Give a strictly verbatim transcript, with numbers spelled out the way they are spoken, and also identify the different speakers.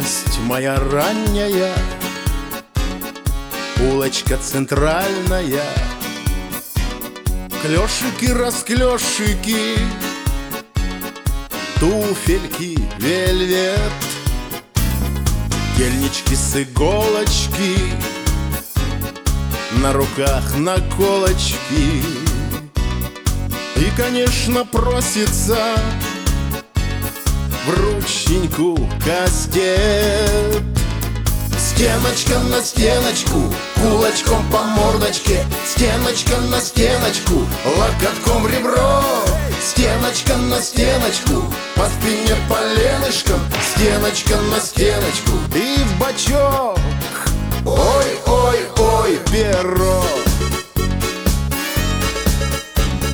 Speaker 1: Юность моя ранняя, улочка центральная, клёшики-расклёшики, туфельки вельвет, кельнички с иголочки, на руках наколочки. И, конечно, просится в рученьку кастет. Стеночка на стеночку, кулачком по мордочке, стеночка на стеночку, локотком в ребро. Стеночка на стеночку, по спине поленышком, стеночка на стеночку и в бочок. Ой, ой, ой, перо.